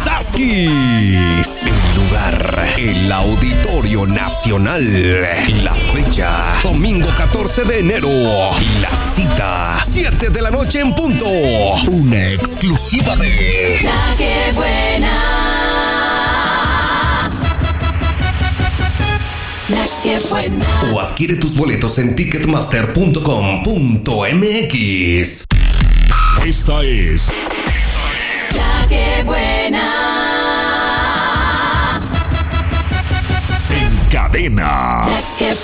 Tasquis. El lugar, el Auditorio Nacional. La fecha, domingo 14 de enero. La cita, 7 de la noche en punto. Una exclusiva de La que buena. La que buena. O adquiere tus boletos en ticketmaster.com.mx. Esta es La que buena. En Cadena. La que